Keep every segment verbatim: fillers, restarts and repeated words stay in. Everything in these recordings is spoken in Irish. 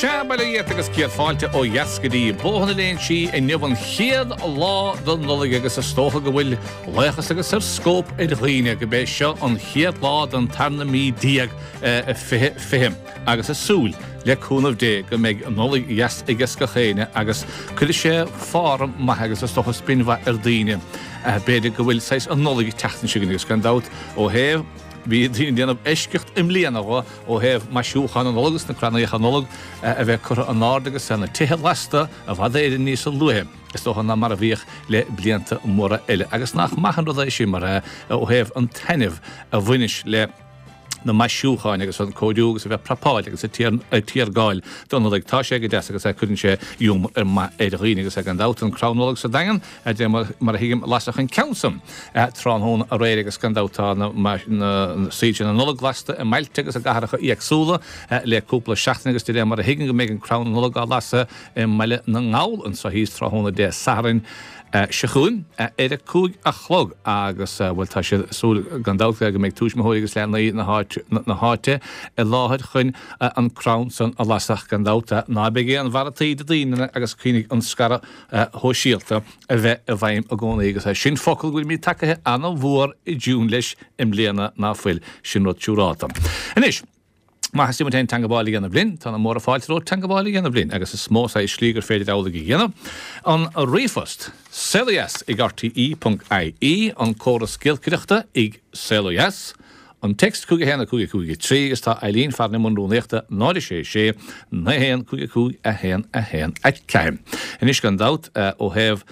Seabala agus céad fáilte ó Iascadí bóhanna léon si i nniuhan chéad lá don nulaigh agus a stócha go bhfuil lechas agus ar scóp i dhaoine go bheith seo an chéad lá don tarna mí díag fihim agus a súl le cúnamh dé go méid an nulaigh ias igas go chéine agus chuidir sé fáram maith agus a stócha spinmha ar daoine beidir go bhfuil seis an nulaigh teachtain sigan agus gan dát ó héh Bhí dtíon déanamh eiscecht im líanaha ó héh maisiúchan an olagus na cranaíoch an olag a bheith chur an nádagus sanna tithe lasta a bhd éidir níos an luhe. Is tócha na mar a bhíoch le blianta móra eile. Agus nach maihan rud é sin mar ó héh an tainmh a bhuinis le na maisiúcháin agus an cóidú agus a bheith prapáil agus a tíar gáil don ag tá sé go de agus a chuann sé dúm ar ma éidirghine agus a an dát an cránólag sa dagan a dé mar a hiigim lasach an counsam tránhón a réir agus gan dátá na síte an nolag lasta a meilte agus a gaharacha íagsúla le cúpla seachtain agus dé mar a hiigin go méid an cránólag á lasa i meile na ngáil an sa híos tránhóna dé sarin Siachún éidir cúig a chlog agus bhfuil tá sé súil gandát go méid túismthóí agus leanna na háte i láthid chuin an crán san a lasach gandáta ná begé an bharataí a daine agus chuoinnig an scara thóisialta a bheith a bhaim a gcónaí agus sin focail bhfuil mí takethe anna mhór i dún leis im léana ná fuil sin rud túráta. Inis Má has simon tangabála gana blin, tá mór a fáilró tangabála gana blin, agus is smó sa slígur féidir ála gana. An a réfost, Celias ag R T E dot I E, an córas gilcreachta ag Celias, an text cúige héna cúige cúige trí, agus tá Eileen farna mundúnéachta náidir sé sé, na héan cúige cúige a héan a héan a ceim. In is gan dát ó héh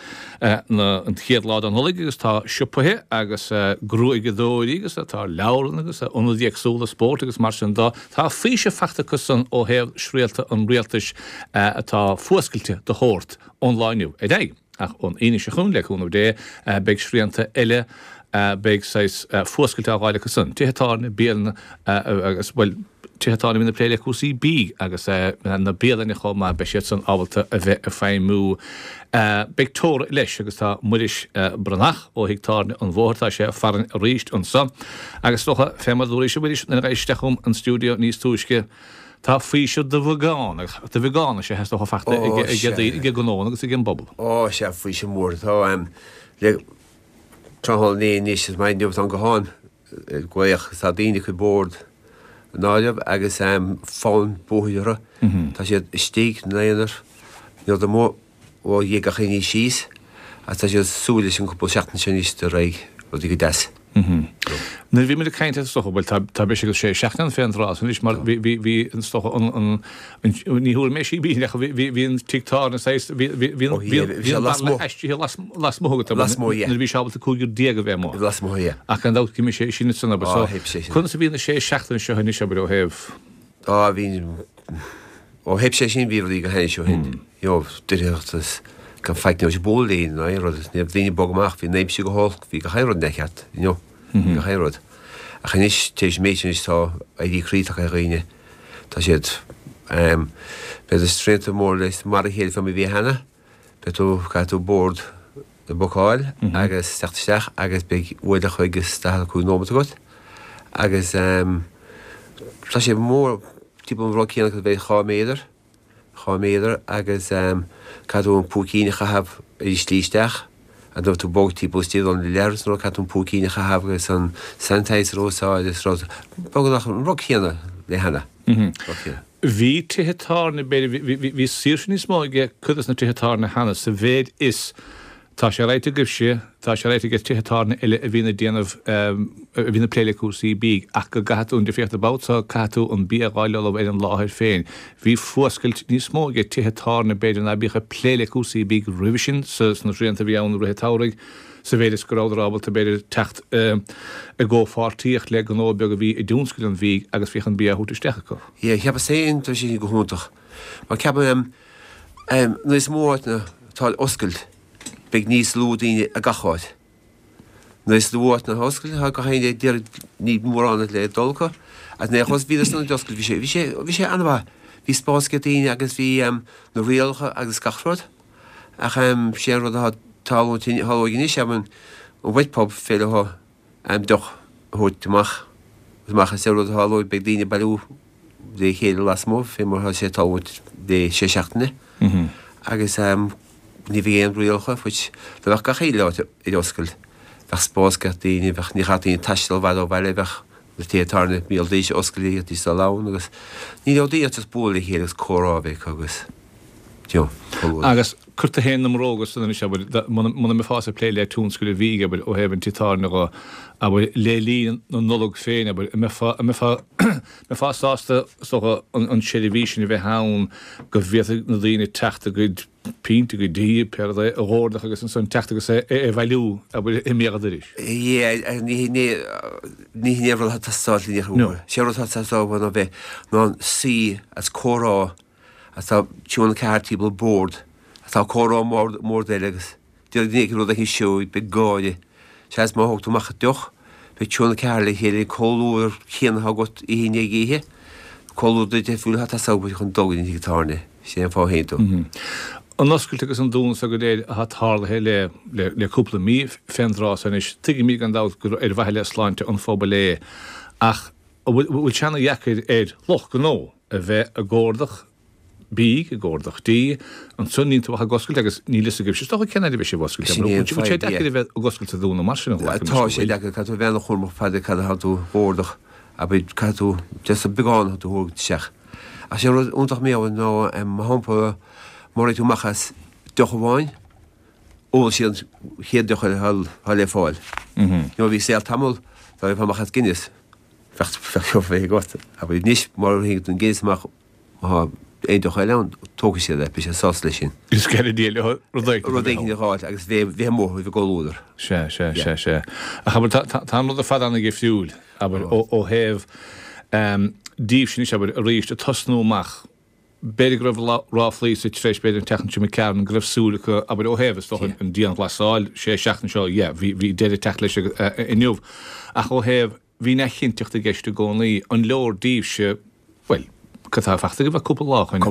na an chéad lá an nulaigh agus tá siúpathe agus grúige dóirí agus tá leabhar agus únadí agsúla sport agus mar sin dá tá físe fechtachas san ó héh sréalta an rialtais atá fuascailte de chóirt online é d ach ón aine se chuún le chuúnmh dé beag sríanta eile beag seis fuascailte ágáile go san. Tíhetána béalna agus bhfuil tíhetána mína pléile cúsaí bí agus na béalana chomá be siad san ábalta a bheith a féin mú. Beag tóra leis agus tá muiris branach ó hiagtárna an bhórtá sé faran a ríist an san. Agus tócha fémadúéis se muiris na éistechum an stúdio níos túisce Tá físio de bhagán, de bhagán sé heasta fachta ige gnón agus ige an bobbal. Ó sé físio mór tá le trahol ní níos maidin deobh an goháin gcuoach tá daoine chu bord náideamh agus fáin bóthúra tá siad stíigh naanaar nó do mó ó dhéagach ní síos a tá siad súla sin cúpla seachtain sin níos de réig ó dí go des. Na bhí mar a caiinte stocha bhil tá be go sé seachtain fé anrás is mar bhí an stocha níúil mé sí bí hín tictá las mógad bhí seábal a cúgur déag a bheith má. Las mó ach an dát cimimi sé sinna sanna chun sa bhína sé seachtain seo ní se bre ó héh. Á bhí ó heb sé sin bhí go hééis seo hin. Jo duachtas gan feic ne bólín ne dhíine bogach hí néim si go há hí go chairrod nechat go chairrod. A chanis tééis méisi is tá a dí críach a réine tá siad be a strénta mór leis mar a héad fan mi bhí hena be tú gaú bord de boáil agus techtteach agus be bhide chuigus sta chu nómata got agus tá sé mór típ an bhrá chéanana go bheith chá méidir chá méidir agus cadú an púcíine chahab i slíisteach a do tú bog típ stíad an leras nó cadú an púcíine chahab agus an santais rósáid is rá bogach an rockchéanana le hena. Bhí tuhetána bhí síirsin is má ige chudas na tuhetána hena sa bhéad is tá sé réite gibh sé tá sé réite gur tuhetána eile a bhína déanamh a bhína pléile cúsaí bí ach go gaú de féocht abáta catú an bí aáile é an láthir féin. Bhí fuascailt níos mó ige tuhetána beidir na bícha pléile cúsaí bí rivisin sa na rianta bhí ann ruthetáraigh sa bhéidir gorádábal a beidir techt a ggófátíocht le an óbeag a bhí i dúnscail an bhí agus bhíchan bí a thuúteiste go. Ié, cheap sé tá sin go húntaach. Mar ceap nuos mórna tá oscailt beag níos lúdaine a gacháid. Nuos lúat na hoscail ha go haine dear ní móránna le dulcha a né chus bhíidir san doscail bhí sé bhí sé anmha hí spásce daine agus bhí na réalcha agus gachród a sé rud a táhatíine hallóginine seman ó bhaidpab féileá am doch thuirteach mácha sé rud hallóid beag daine bailú dé chéad las mó fé mar sé táút dé sé seachtainna agus ní bhí an rialcha fuit le bheith ga chéile i oscail bheith spásca daoine bheith ní chatíí taistal bhd ó bheile bheith le tétarna míaldéise oscailí tí sa lán agus ní dí as bóla chélas chorrábhéh agus agus chuta héan am rógus san se muna me fása plé le túnscoil bhíige ó hebhann títarna go a le líon nó nolog féin me fásásta an televísin bheith hán go bhé na dtíine teachta go pínta go dí per a ghórdach agus an san teachta go sé é bhailú a bfuil i méadiris. ní néhfuil hat tááilí ú. Seú tááhna bheith ná sí as chorá tá túna ceirtíbal board tá chorá mór déilegus. Dí ní ru a hí siú be gáide sé má hochtúach deoch be túna ceirla héir choúir chéanatha got i híine gíthe choú de fúil hat sábaid chun dogainn títarna sé an fáhéú. An oscailte agus an dún a go déad a thála hé le leúpla mí fendrá san is tuigi mí an dá gur ar bhaile sláinte an fóba lé ach bhfuil sena dheacaid éad loch go nó a bheith a ggórdach bí a ggórdach tí an sunnín tú a goscailte agus ní lei gibh sé sto cena bheith sé bhoscailte sé de bheith a goscailte dúna mar sin tá sé le catú bhena chumach feidir cad hatú bórdach a bid catú de a beáin hatú thugt seach a sé úntaach méhain ná an hampa mar tú machchas dochháin ó sí chéad docha hall le fáil. nó bhí sé tamil tá bh machchas Guinness fe fé got a bhí níos mar hé an géisach é docha leann tógus sé le be sé sás lei sin. Is ce déile rudáil agus bhé mó bh ggóúidir. sé sé sé sé. A cha tá a fad anna gé fiúil ó héh díobh sin se a ríist a tosnúach. Beidir gribh ráflí sa trééis beidir techan me cean gribh súlacha a ó heh sto an díana glasáil sé seachtain seo hí déidir te leis inniuh a ó heh hí ne chinteocht a geiste gcónaí an leor díobh se well catá fechtta go bh cúpa láchain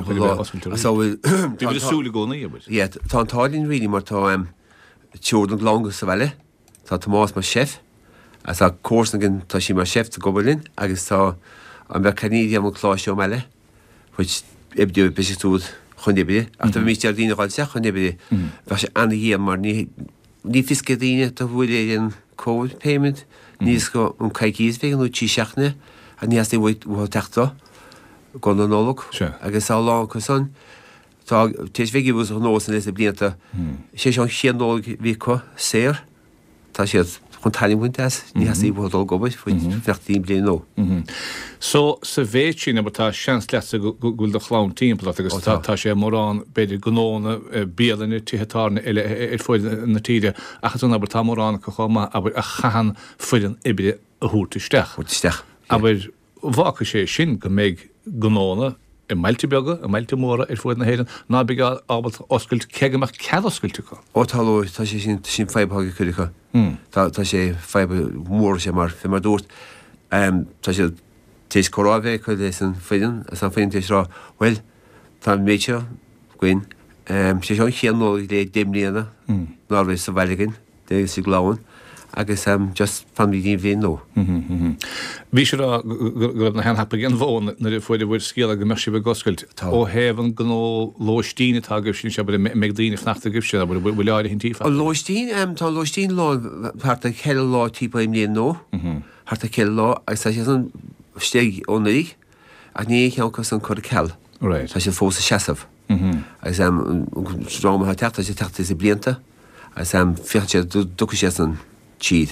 bhfuil súla gcónaí. Ié tá antálín rií mar tá teúr an lágus sa bheile tá Tomás mar chef a tá cósnagin tá sí mar chef a gobalinn agus tá an bheith caníí am chláisio meile chuid ebdú be túd chunébide a tá mí díine gáil se chunébide bhe sé anna hí mar ní fisce daine tá bhfuil an COVID payment níos go an caiicíos féganú tí seachna a níos é bhfuil bh teachta go an nólag agus á lá chu san tá tééis bhéigi bh an nósan leis a blianta sé an chéanóg bhí chu séir tá siad chun taimhaintas ní has í bhdul gobaid faoin fechttíí blian nó. So sa bhéit sin aber tá seans leasa gúil do chlán timppla agus tá sé mórrán beidir gnóna béalainna títhetarna ar foiil na tíide achasún aber tá mórrán go chuma aber a chahan foiilen ibide a thuúirtaisteach. Thuúirtaisteach. Aber bhacha sé sin go méid gnóna i mailte beaga a mailte móra ar foiid na héan ná beá ábal oscailt ceagaach ceadoscailte go. Ó talú tá sé sin sin feibhaga chuiricha. Tá sé feibe mór sé mar fé mar dúirt tá sé tééis chorábhéh chu éis an féidir a san féin tééis rá well tá méite goin sé seán chéanó lé déimlíana nábhéh sa bheiligin dé si gláin agus just fan bhí bhé nó. Bhí sé go na henhapa an bhin na foiidir bhfuil scéal go meisi bh goscailt ó héhann gó lóistíine tá goh sin se méid daoine fnachta goh sin bhfuil leir hin tífa. Lóistín tá lóistín lá harta ceile lá típa im léon nó harta ceile lá agus tá sé an steig ónaí a ní cheanchas an chur ceall tá sé fósa seaamh agus rámathe teachta sé teachta sé blianta agus fichte ducha sé an tíd.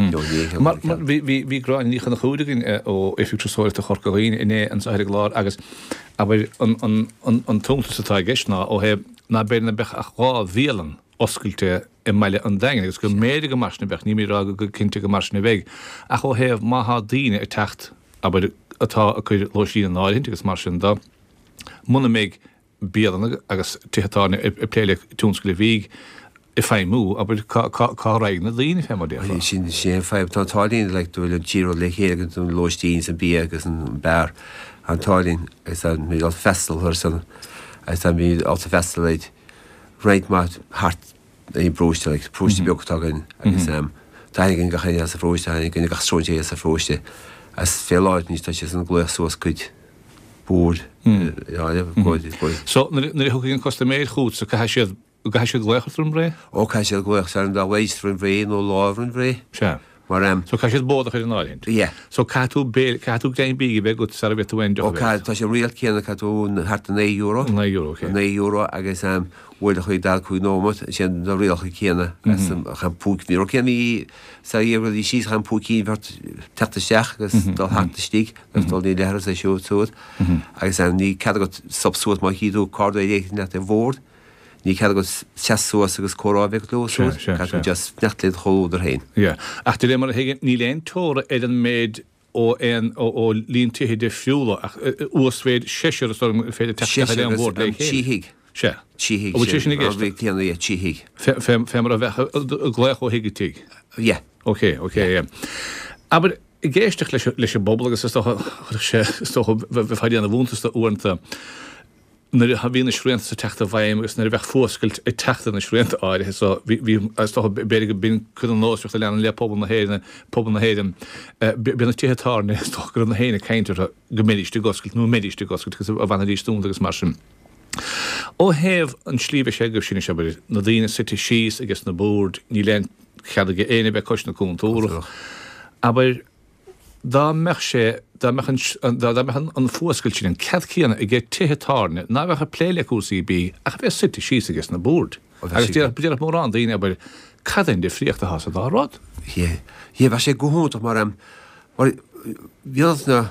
Bhí gráin ní chuna chuúdagin ó ifigtrasóirta chorcaín iné an sair glár agus an tónta satá geisná ó he ná béna bech a gá bhélan oscailte i meile an dain, agus go méide go marsna bech ní rá go cinnte go marsna bheith a ó héh maitha daine i techt atá a chuir loisí an náint agus mar sin dá muna méid béalana agus tuchatána i pléile túnscoile bhíg I féimú aber cá raigna lína fé mar dé. sin sé feib tálín le bhfuil an tíú le chégan an loistíín san bí agus an bear an tálín gus mí á festal thu san gus mí áta festaléid réit má hart í brúiste le prúiste beagtágan agus taigin go chéine sa fróiste gunna gasróinte a fróiste as fé láid níos tá sé an gluúas cuid búr goid. So na huginn costa méid chuút sa cai siad ga siad gléchar an bré? Ó cai siad gléch san dá weistra an bhré nó lábhar an bhré. Se. Mar am. So cai siad bódach ar an áint? Yeah. So catú bé catú gain bíigi be gut sa bit wein Ó cai tá sé rial céanna catú hart an é euro. Na euro, okay. Na euro agus am bhfuil chuí dal chuí nómat sé na rialcha céanna as chan púc mí. Ó céanna sa éhfuil í síos chan púcín bhart teta seach agus dal harta stíg agus dal ní lehar sa siú túd. Agus am ní cad go subsúat má híú cardú é net a bhórd. Ní ce go seaúas agus chorábeh lú just netlid choúidir hain. Ja. Ach lé mar hé ní leon tóra é an méid ó an ó líntuhé de fiúla ach úsvéid séisiir féidir te an bhór le tíhiigh. Se. Tíhiigh tíana tíhiigh. Fémar a bheith gléich ó hiigetí. Ja. Oké, oké. Aber géisteach leis sé bobbal agus sé fáidí an bhúntasta uanta. När det har vi en skrent så täckta vägen och när det var forskelt ett täckta den skrent är så vi vi står bättre bin kunde nå så att lära lära på den här på den här bin att det tar när står den här kan inte gemedisch det goskelt nu medisch det goskelt så vad det stund det smashen och have en slive schegger sin shabber nadine city she's I guess na board ni len hade ge ene be koshna kontor aber da merche da machen da da machen an Vorskilchen Katkirne I get tehetarne na wir playlekursi bi ach wer city she's I guess na board ach der der moran dine aber kaden de frichte hasa da rot ja hier was ich gehört aber am wir na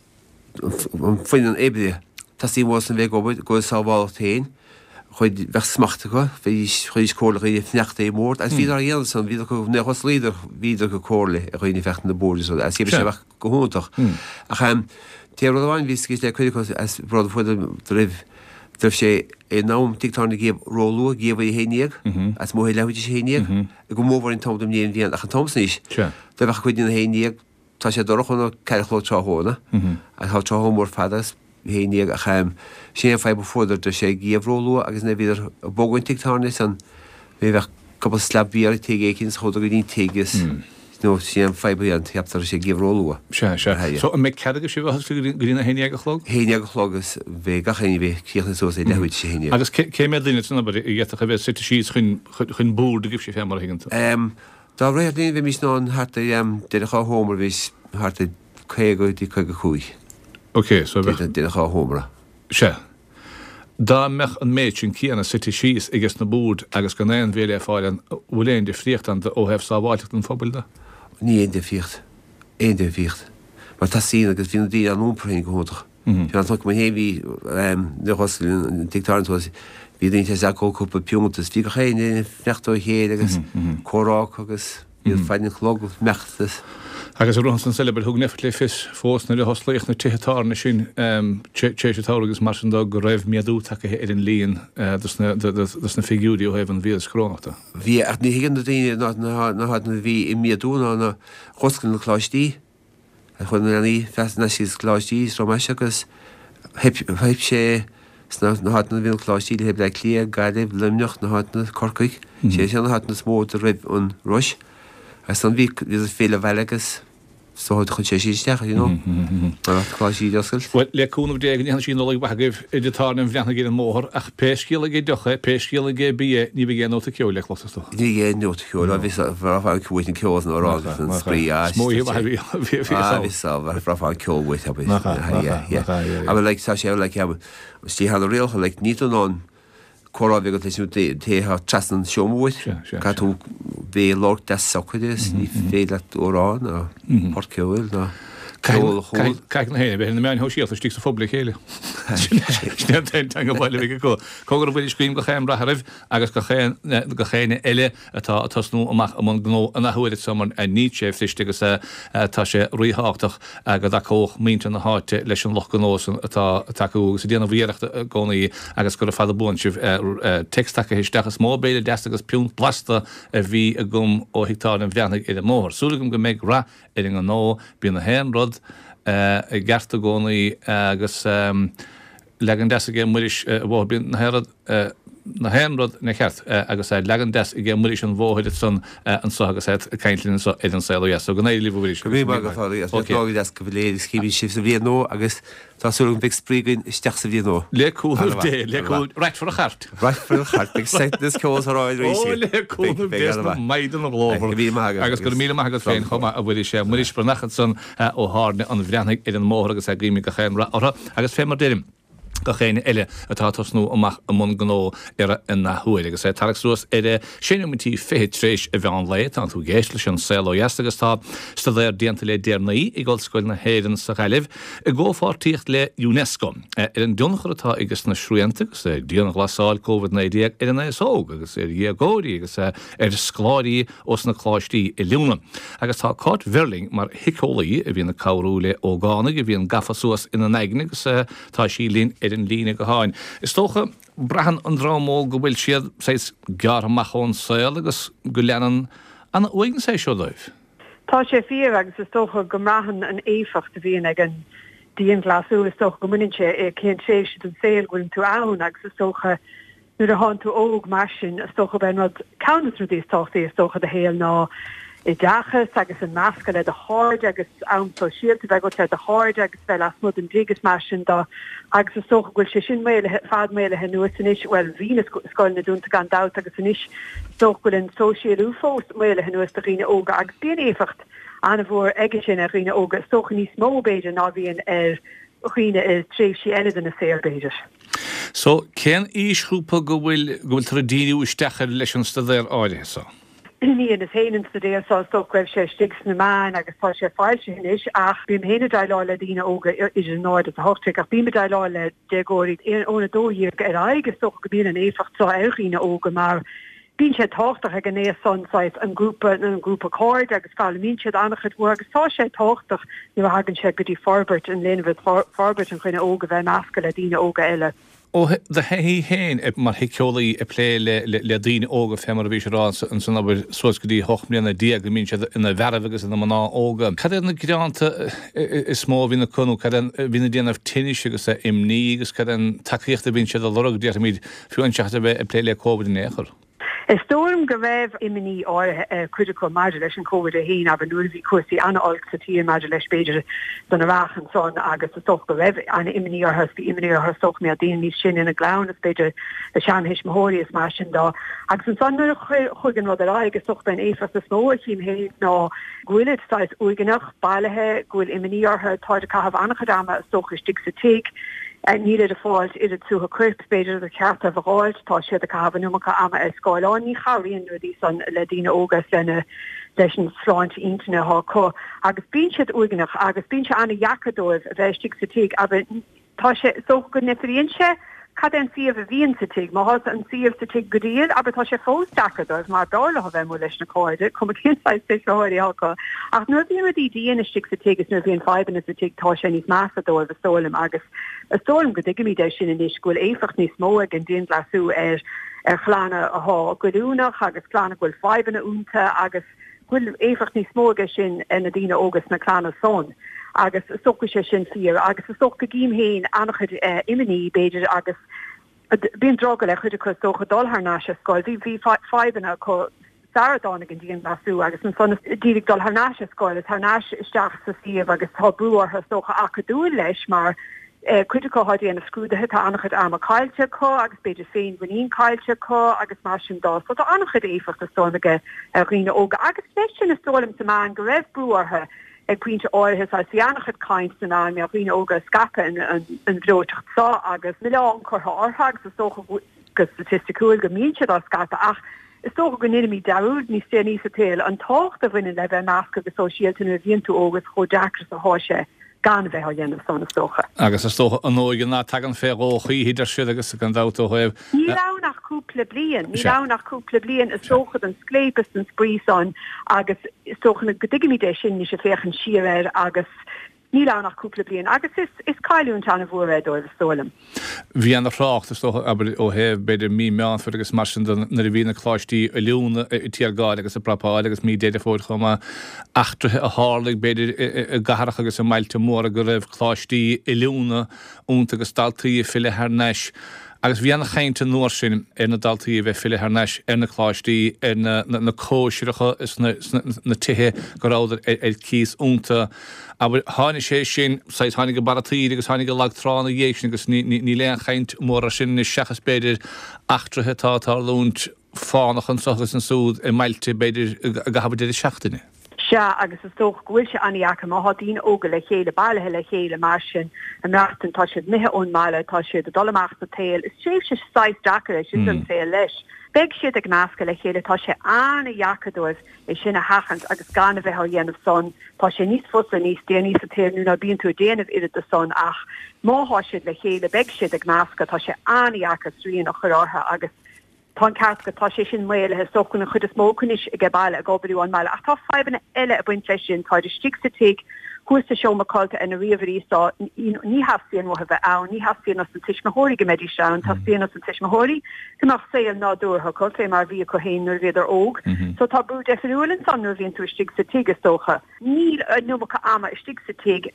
von en ebe dass sie was weg go sauber hin chuid bheith smachta go, bhí chuid cóla í fneachta é mórt, as bhí ar dhéana san bhí go nechos líidir bhíidir go cóla a chuoine fechtna bór so as sé sé bheith go húntaach. A chaim téir bháin bhí cí le chuide as brod fuide rih Dúh sé é nám títána géh róú géh héineag as mó lehuiide sé héineag a go móhar in tomdum níon bhíon a an tomsníos. Tá bheith chuidín héineag tá sé dorchna ceirchló teóna a tá teó mór fadas héineag a chaim sé fe befóidir de sé géhróú agus na bhíidir bógain títána san bhí bheith go slabíar tegécinn chuda go dtíon tegus. No sé feibíant heaptar sé géhróú. Se se. So me ceige sé bh grína héine go chlog? Héine go chlogus bhé gachéine bhéh chéchna so é lehuiid sé héine. Agus cé mé líine tunna bar i gheach a bheith sit síos chun chun búr de gibh sé fémar higann. Ehm Tá réirlín bhí mís ná harta am de chá hómar bhís harta chéagaidí chuige chuí. Ok, so bheith de chá hómara. Se. Da mech an méid sin cíanna city síos i gus na búd agus go néan bhéile fáil bhfuléon de fríochttan ó hebh sábháilecht an fóbilda? Ní éon de fíocht. Éon de fíocht. Mar tá sína agus bhína dí an úmprainn go hóntaach. Tá tu man hé bhí nehoslín dictáintós bhí daonnta seacóúpa piúntas bhí go chéine fechtó héad agus chorách agus bhí feinin chlog mechtas. Agus ruhan san selber hug neft le fis fós na le hosleich na tehetarna sin tséisitágus mar an dag go raibh miadú take ar an líon dus na figúí ó hefn ví skrónachta. Bhí at ní higann daine na hat na bhí i miadúna na choscan na chláistí a chun aní fest na síos chláistí rá me agus heb sé na hat na bhíon chláistí heb le lia gaiileh limneocht na hat na corcaig sé sé na hat na smóta raibh an rois. As dan wie is vele welkes so het goed séisteach you know chlásí doscail. Well le cúnmh dé an sin nóla bagah idirtá an bhleanna gé an mór ach péiscíla gé docha péiscíla gé bí ní bhí gé nóta ceol le chlosasta. Ní gé nóta ceol a bhís bhá cuain ceol an órá an sprí smóí bhí bhí bhá ceolhait a le tá sé le ceab tí há réalcha le ní an chorá bhé go leisú téthe trasnan seomhid catú bé lár de sochas ní féile órán a porceúil na Caic na héine, bheith na meán hoisiíalta stíg sa fóbla chéile. Snéad go bhile bhí go cógur bhfuil scríim go chéim rathraibh agus go chéine eile atá tasnú amach am gó a nahuiid samar a ní sé fliiste agus tá sé ríthach go d cóch mínta na háte leis an loch gnósan atá takeú sa déanana bhíireachta gcónaí agus gur a fada búin sih texttacha histeachas móbéile de agus piún plasta a bhí a gum ó hitáir an bheannaigh idir mór. Súlagum go méid ra ar an nó bí na hen rod i gcearta gcónaí agus legan de gé muiris bhbin na herad na henrod na cheart agus é legan des i ggé muéis an bmhóid san an so agus caiintlinn so an saoile so go éí bhfuil go bhí go fáí des go bhléir cíbí si sa bhíon nó agus tásúm bh sprígain isteach sa bhíon nó. Leú dé leú reit for a chart. Right for a chart ag setas córáid leú maidan glóhar bhí agus go mí agus féin chuma a bhfuil sé muéis bre nachchan san ó háne an bhreannig ar an mór agus a gríimi go chéan agus fé mar déirim. Go chéine eile atá tosnú amach am món gó ar in na thuair agus é tarachsúas ar sinimtí fé trééis a bhean léit an tú géisle an sell óheastagus tá sta léir déanta le déirnaí i gáilscoil na héann sa chaileh i ggóátíocht le UNESCO ar an dioncharatá agus na srúanta agus é díanana glasáil COVID nineteen ar an éóg agus ar dhégóí agus ar scláirí os na chláistí i leúna agus tá cát verling mar hicolaí a bhíon na cabhrú le ógánig a bhíon gafasúas ina neignig agus tá sí lín ar an lína go háin. Is tócha brehan an rámó go bhfuil siad séis gar amachón saoil agus go leanan an uigen sé seo leibh. Tá sé fíor agus is tócha go mrahan an éfacht a bhíon ag an díon glasú is tócha go muinse é cén sé an saoil goin tú ann agus is tócha nuair a háin tú óg mar sin is tócha ben rud ceannas ru dtíos táchtaí is tócha de héal ná I dachas agus an masca le a háid agus an so síalta bheith go le a háid agus bheith as mud an drígus mar sin dá agus is socha ghfuil sé sin méile fad méile hen nuas san isis well hína scoil na dúnta gan dat agus san isis soch ghfuil an sosialú fós méile hen nuas a riine óga agus bíon éfacht anna bhór aige sin a riine óga socha níos mó béidir ná bhíon ar riine is tréimh sí eile na séir béidir. So cén ísgrúpa go bhfuil go bhfuil tradíú isteachar leis an stadéir áirithe sa? Níon is héanaan sa déir sá stohfuil sé stigs na máin agus tá sé fáil sin is ach bím héna dailáile dína óga is an náid a hotric ach bím dailáile degóid óna dóhíir ar agus so go bíon an éfacht tá éghína óga mar bín sé táchtach ag an éas sonáid an grúpa an grúpa cóid agus fáil mín siad annachchad mhór agus tá sé táchtach nu hagann sé go dtí Forbert an léanamh Forbert an chuine óga bheith measca le dína óga eile. ó de hí héin mar hicolaí a plé le díine óga fémar a bhí rá an san bhfuil suascodí hochmlíanana diaag mín ina bheragus in maná óga. Cad na gránta is smó hína conú hína déanamh tinis agus imní agus cad an takeíochtta bín siad a lorug déar míid fiúanseachta bheith a plé le COVID in éair. Is storm go raibh imní á critical margin leis an COVID a hín a nuí cuasí anna olg sa tí margin leis beidir don a rachan son agus a soch go raibh anna imní ar hus bí imní ar hus soch mé a dín níos sin in a glán is beidir a sean héis mahóí is mar sin dá. Agus an son nuair chuigan rud ará agus soch ben éfas is mó chin hé ná ghuiilid stáis uigenach bailthe ghuiil imní artha táid a cahabh annach dáma soch is stig sa teig. En níidir a fáilt idir tú a crypt beidir a ceart a bháilt tá siad a cahanúmacha ama a scáilán ní chaíonn dí san le dína ógus lena leis an sláint intna há có agus bín siad uigenach agus bín se anna jacadóibh a bheith stig sa teig a tá sé so go nefrion se cad an siomh a bhíon sa teig má an siomh sa teig godíad aber tá sé fós jacadóibh mar dála ha bheith mú leis na cáide cum cinsáid sé seáirí há ach nuair bhíon dí díana stig sa teig is nuair bhíon fáiban sa teig tá sé níos measadóibh a sólam agus a storm go digimi de sin in isgóil éfacht níos mó ag an díon glasú ar ar chlána a há goúnach agus chlána ghfuil fáibanna únta agus ghfuil éfacht níos mó aige sin ina dtíine ógus na chlána son agus socha sé sin fír agus is socha gím héin annachchud iminí beidir agus bíon droga le chuidir chu socha dulthna se scoil hí hí fáibanna chu Saradánig an díon glasú agus an son dírig dul thnáis a scoil is thnáis isteach sa siomh agus tá brúar ha socha acadú leis mar critical hadi an a scrúdathe tá annachchud am a caiilte có agus beidir féin bhaíon caiilte có agus mar sin dá so tá annachchud éfacht a stonaige a riine óga agus leis sin is stolam sa man go raibh brúarthe ag puinte áirithe a si annachchud caiint san an a riine óga scape an an bhróteach sá agus milán chutha ortha agus socha go statisticúil go míse á scape ach is socha go nimi daúd ní sé níos a téil an tácht a bhaine le bheith measca go sosialta na bhíonn tú ógus cho deachras a háise gan bheith dhéanamh sanna stocha. Agus is tócha an óigen ná tagan fé óchaí híidir siad agus a gan dátó hebh. Ní lánach cúpla blion, ní lánach cúpla blion is sochad an sclépas an spríán agus is socha na godigimidé sin ní sé féchan siar agus ní lánach cúpla blion agus is is caiún tanna bhór dóibh stolam. Bhí an rácht is tócha aber ó hebh beidir mí meán fu agus mar sin na bhína chláistí a leúna tíargáil agus a prapáil agus mí déidir fór chuma achtruthe a hálaigh beidir gaharach agus a mailte mór a go raibh chláistí i leúna únta agus staltaí fiile thneis Agus bhíanana chainte nuair sin ar na daltaí bheith fiile ar neis ar na chláistí ar na cóisiirecha is na tithe go ráidir ar cíos únta. Aber hána sé sin sais hánig go baratíí agus hánig go lagtrána dhééis agus ní leon chaint mór sin na seachas beidir achtrathe tá tá lúnt fánach an sochas an súd i mailte beidir a gahabh idir seachtaine. Se agus is tóch gohfuil se aníachcha má dín óga le chéile bailthe le chéile mar sin an meachtain tá siad mithe ón máile tá siad a dolamachta tail is séh se sais dachar sin an fé leis. Beg siad ag náca le chéile tá sé anna jacadóibh é sinna hachant agus gan bheith dhéanamh son tá sé níos fusa níos déanaí sa téir nú na bíon tú déanamh iad de son ach máthá siad le chéile beg siad ag náca tá sé anna jacha sríon a churátha agus tá ceart go tá sé sin méile he socanna chud is mócanis i gabáile a gobarúán meile ach tá febanna eile a buint lei sin tá de stig sa teag chuasta seo macáilta ina riomhí tá ní hafsíon mo bheith ann, ní hafsíon as an tiismathirí go méidir seán, tá síon as an tiismathirí goach saoil nádúrtha chu sé mar bhí go héin nuair bhéidir óg, so tá brú defriúlann san nuair bhíonn tú stig sa teag is tócha. Ní numacha ama stig sa teag,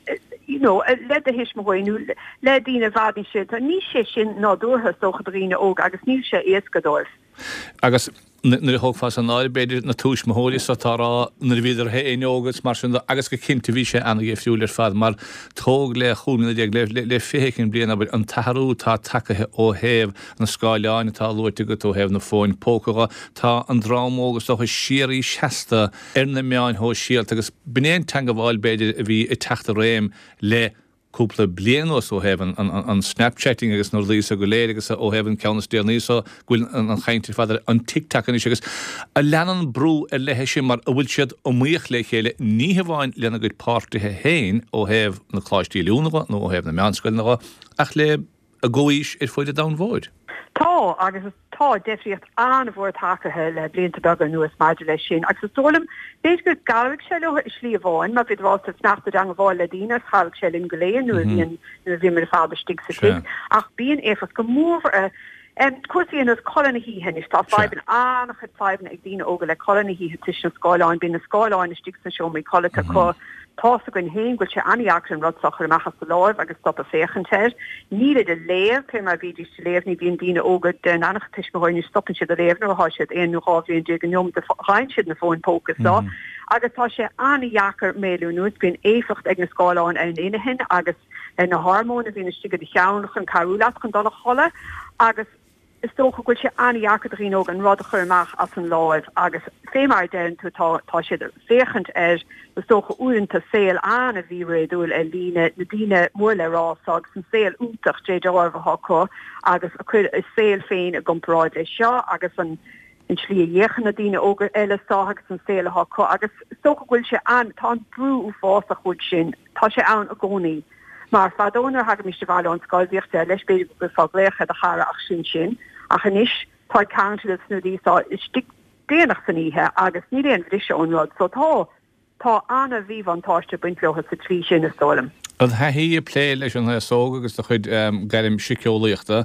le a hisismathirí le dína bhadí sin, tá ní sé sin nádúrtha tócha dríine óg agus níl sé éascadóibh. Agus nuair thugfas an áir beidir na túismathirí sa tárá nuair bhíidir héógus mar sin agus go cinnta bhí sé anna fiúil ar fad mar tóg le chuúna le fécinn bliana aber an taharú tá takethe ó héamh na scáileáin tá luirte go tó héamh na fóin pócacha tá an drámógus ó siarí seasta ar na meáin thó síalt agus bnéon tan go bháil beidir a bhí i teachta réim le cúpla blianos ó hefn an snapchatting agus nó lísa go léir agus ó hefn ceanna stéal níos ghfuil an chaintir fadar an tic-tac agus agus a leanan brú a lethe sin mar a bhfuil siad ó muoch le chéile ní bháin lena go páirtithe héin ó heh na chláistí leúnacha nó ó heh na meanscoilnacha ach le a ggóis ar foiide da bhid. Tá agus tá defriocht an bhór takethe le blianta beag nuas maidir lei sin agus solam béis go galh se le slí bháin mar bid rásta snachta an bháil le dína chail se in goléon nu bhíon nu bhí mar fábe stig sa tí ach bíon éfas go mór a cuasaíon as colna híhen is tá fában annach chud fában ag dína óga le colna hí tuis na scáileáin bin na scáileáin stig sa seo mé choileta có tása gon héin goil se aníach an rudsachar amachchas sa láimh agus stop a féchantéir. Níle de léir pe mar bhíidir se léir ní bíon dína ógad den annach tuismhain ní stoppin siad a léirna há siad éonú ráhíonn de an jom de chain siad na fóin pócas lá. Agus tá sé aníachar méú nuas bíon éfacht ag na scáileáin an inahin agus na hormóna bhína stigad i cheannach an carúlas chun donna chola agus is tócha goil se aníachar drín óg an rud a churmach as an láimh agus fémar den tú tá siad féchant ar is tócha úanta saoil an a bhí réúil a líne na díine mór le rás agus an saoil úntaach dé dámhaá có agus a chuid is saoil féin a gomráid é seo agus an in slí dhéchan na díine ógur eile sáhagus an saoil aá có agus tócha goil se an tá an brú ú fása chuid sin tá sé ann a gcónaí. Mar fadónar hag mis bhile an sáilbhíochtta leis beidir go fálécha a chara ach sin sin ach an isis tá counter snúdíá is stig déanach san ihe agus ní réon bhríise ónrád so tá tá anna bhíh an táiste buintleocha sa trí sin is tólam. An hehí lé leis an sóga agus a chud garim siciolaíochta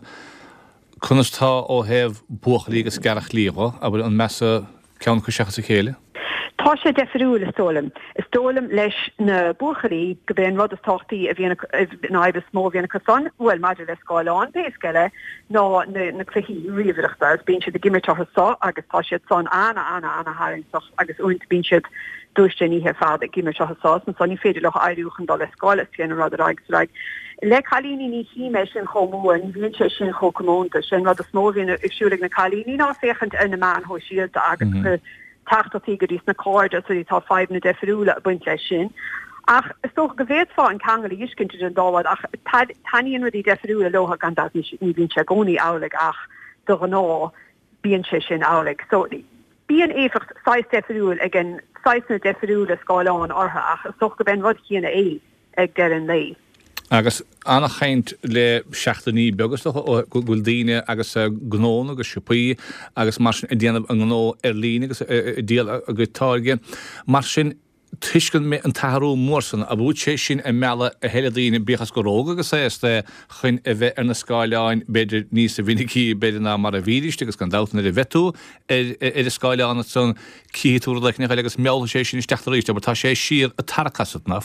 chunas tá ó heh buachalí agus garach líha aber an mesa ceann chu seachas a chéile. Tá sé defriúil is tólam. Is tólam leis na buchaí go bhéon rud is táchtaí a bhíonna naibh smó bhíonna cosán, bhfuil maidir le scáileáin béisceile ná na cluichí riomhreachta, bíonn siad a gimirteachasá agus tá siad son anna anna anna haingach agus úint bíonn siad dúiste níthe fad a gimirteachasá, an son ní féidir lech airíúchan dá le scáile chéanna rud a raig. Le chalíní ní híime sin chomúin, bhíonn sé sin chocomónta, sin rud a smó bhíonna agsúlaigh na chalíní ná féchant ina man ho síalta agus tachttatí go dís na cóide so tá feib na defriúla a buint lei sin. Ach is tócha go bhéadfá an cheangaí iscinnte an dáhad ach taíon rudí defriúla loha gan ní bhíonn se gcónaí álaigh ach do an ná bíonn sé sin álaigh. So bíon éfacht sais defriúil ag an sais na defriúla scáileáin ortha ach is tócha go ben rud chéanna é ag gar an lei. Agus anna chaint le seachtaní begus gohfuil daine agus gnón agus sipaí agus mar sin déanamh an gnó ar lín agus díal a go táige mar sin tuiscin mé an taharú mórsan a bhúd sé sin a meala a heile daine bíchas go róga agus éiste chun a bheith ar na scáileáin beidir níos a vinnicí beidir ná mar a bhíiste agus gan dátain ar a bheitú ar a scáileána san cíúir leicna agus meall sé sin isteachtaríiste, aber tá sé siar a tarcasat ná fuil.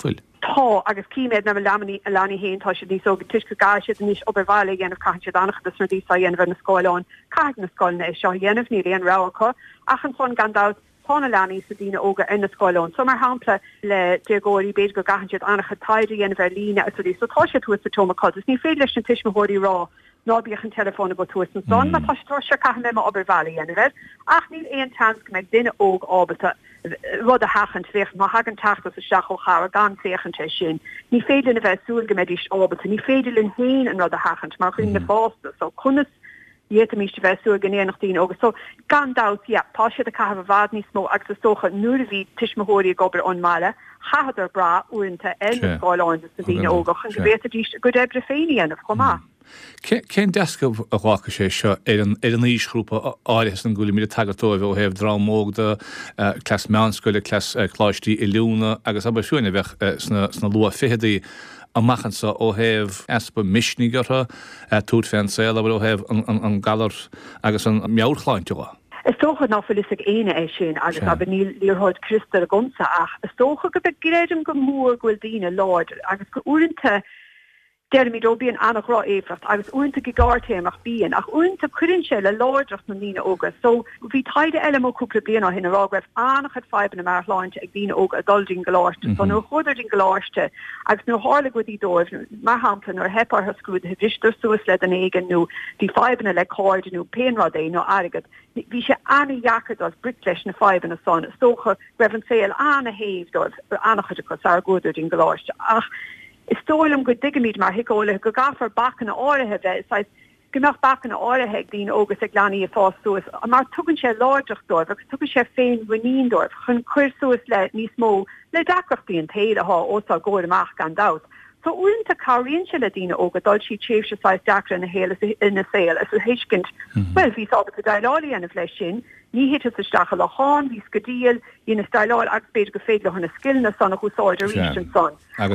Tá agus címéid na lemí a lení héin tá sé ní so tuisce gaiise níos oberhile dhéanamh caiinte danach dus mar dí sa dhéanamh na scáileán caiith na scáilna is seo dhéanamh ní réon rácha achan son gandát tána lení sa dtíine óga ina scáileán. So mar hapla le degóí beidir go gahansead anach taide dhéanamh lína a so tá sé tú sa tomacá ní féidir leis an tiismóirí rá nábíoch an telefóna go tú san son, má tá se caiith mé oberhile dhéanamh ach níl éon tansk me duine óg ábata rud a hachant fécht má hagan tachtas a seach ó char gan féchante sin. Ní féidir na bheith súil go médís ábata, ní féidir linn héin an rud a hachant, mar chuin na fásta, so chunas dhéta míiste bheith súil gan éanacht tíine ógus. So gan dát, ja, tá sé a caiith a bhd níos mó agus a socha nuair a bhí tiismóirí gobar an máile, chahadar bra uanta en sáileáin sa tíine ógach an go bhéta díist go debre féine anmh chomá. Cén deascah a ghácha sé seo ar an níosgrúpa áirithe an gúla mí tagatóibh ó hebh drámóg de clas meánscoile clas chláistí i lúna agus abasúine bheith sna lua fiheadaí a machchansa ó hebh espa misnígartha túd féin saoil a bhfuil ó hebh an galar agus an meabhchláinte go. Is tócha ná fulis ag éine é sin agus a níl líorthid Christa a gomsa ach is tócha go beh gréidim go mór ghfuil dína láidir agus go uanta Jeremy Dobian annach rá éfracht agus uanta go gáirtéim ach bíon ach uanta cuirin se le láidracht na lína óga. So bhí taide eile ó cúpla bliana á hinna rágrah annach het feiban na mar láinte ag bína óga a daldín goláiste. So nó chuidirdín goláiste agus nó hála go dí dóibh mar hamplan ar hepar ha scrúd he bhistar suas le an éigen nó dí feibanna le cáid nó péanrad é nó agad. Bhí sé anna jaacad as bric leis na feiban na son. Stocha raibh an saoil anna héh dóibh annach chuide go sar goidirdín goláiste. Ach is tóilm go digamíd mar hicóla go gafar bacna áirithe bheith is gomach bacna áirithe dín ógus ag leanaí a fás suas a mar tugann sé láideach dóibh agus tugann sé féin rinín dóibh chun cuir suas le níos mó le dacrochtaí an taile há ósá góir amach gan dat. So uanta caríonn se le dína óga dul si tréh se sáis dacra na héile ina saoil is a héiscint well hí ábal a dailáí ana bhleis sin ní hit is stacha le háin hí scodíal ína stailáil agus beidir go féad le chuna skillna sanna chusáid a rí an son.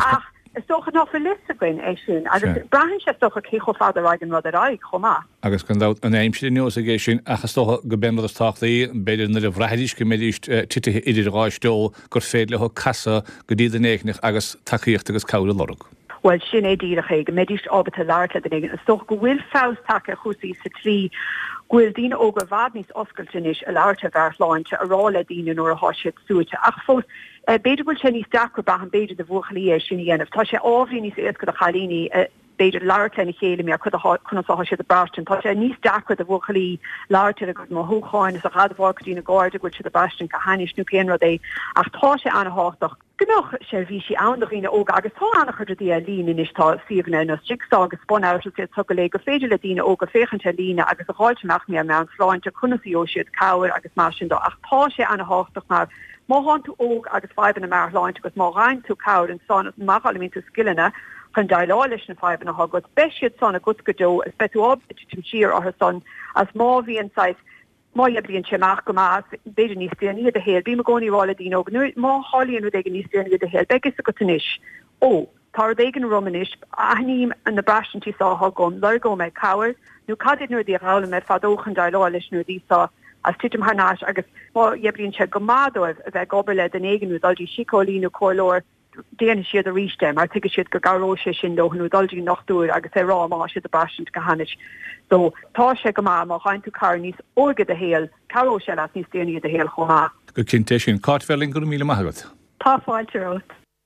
Is socha ná fi lisain é sin, agus brahin sé socha chécho fád aráid an rud aráig chomá. Agus gan dát an éimsí neos a géis sin achas socha go ben as táchtaí beidir na a bhreidís go méidíist tithe idir ráistó gur féad le casa go dtíad an éicnich agus takeíocht agus cála lorug. Well sin é díraché go méidíist ábata láirla den éigen, is socha go bhfuil fás take a chusaí sa trí Gwyl dína óga bhd níos oscailtenis a láirte bheith láinte a rála dína nóair a háisiid suúte ach fós beidir bhfuil sé níos dacra ba an beidir de bhuachalí é sin dhéanamh. Tá sé ábhí níos éasca a chalíní beidir láirte na chéile mé a chud chunáisiid a brastin. Tá sé níos dacra de bhuachalí láirte a go má thuáin is a radhhar dína gáide bhfuil se a brastin go hanis nó céanrad é ach tá sé anna háach. Gnoch sé bhí sé andaghína óga agus tá annach chu dí a lína inistá siomhna na stigá agus spáir sé tu le go féidir le dína óga féchante lína agus a háilteach mé me an sláinte chunaí ó siad cáir agus mar sin do ach tá sé anna háach mar má háin tú óg agus feiban na mar láinte agus má rain tú cáir an son máchalimín tú skillna chun daileá leis na feiban a hagad beisiad son a guscadó is betú áb tim siar á son as má bhí an sais má blion semach go más beidir níos déanaí a héil, bí me gcóí rála dín óg nu má hálíonn ag níos déanaí a héil, begus a go tunis. Ó, tá ag an romanis aníim an na brasintí sáth gom, le go me cáir, nó cadid nuair dí rála me fadóchan daileá leis nuair dísá as titim hanáis agus má blion se go mádóibh a bheith gobar le den éigenú daldí sicólíú cólóir déana siad a ríiste, mar tuige siad go garró sé sin dóhanú daldí nachtúir agus é rá má siad a brasint go hanis. So tá sé go má má chaint tú car níos ógad a héal, caró se as níos déanaí a héal chomá. Go cinnte sin cáitfelling go míle maigad. Tá fáilte rot.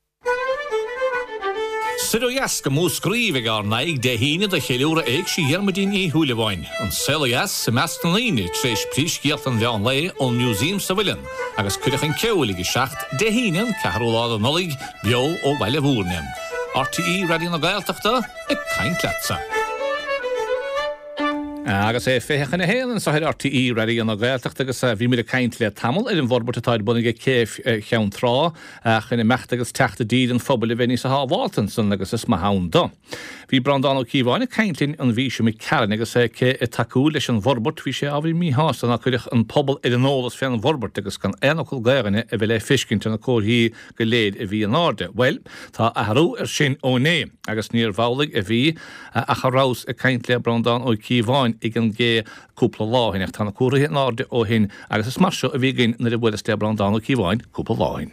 Sido jas go mú scríbh ar naig de híine de chéúra éag sí dhéarmadín í thuúlaháin. An sela jas sa meastan líine tréis prísgialt an bhean lé ó Museum sa bhilin, agus cuideach an ceúlaigh seacht de híine cearúlád an nolig beo ó bhaile bhúrnem. R T E Radio na Gaeltachta ag caint letsa. Agus é féchan na hélan sa R T E Radio na Gaeltachta agus bhí mé a caint le tamil ar an bhorbert atáid bunig céh cheann trá chuna mecht agus teachta díd an phobal i bhéní sa hábháiltan san agus is mahán do. Bhí brandán ó cíbháin a caintlinn an bhí se mé cean agus é cé i taú leis an bhorbert bhí sé ábhí mí hásan a chuideach an pobal ar an nólas féan an bhorbert agus gan éanachil gairanne a bheith le fiscint an na cóthaí go léad a bhí an áde. Well, tá athrú ar sin ó né agus níor bhálaigh a bhí a charrás a caint le brandán ó cíbháin ag an gé cúpla láhin ach tána cuairthe náde ó hin agus is mar seo a bhí gin na bhfuil ste brandán ó cíbháin cúpla láhin.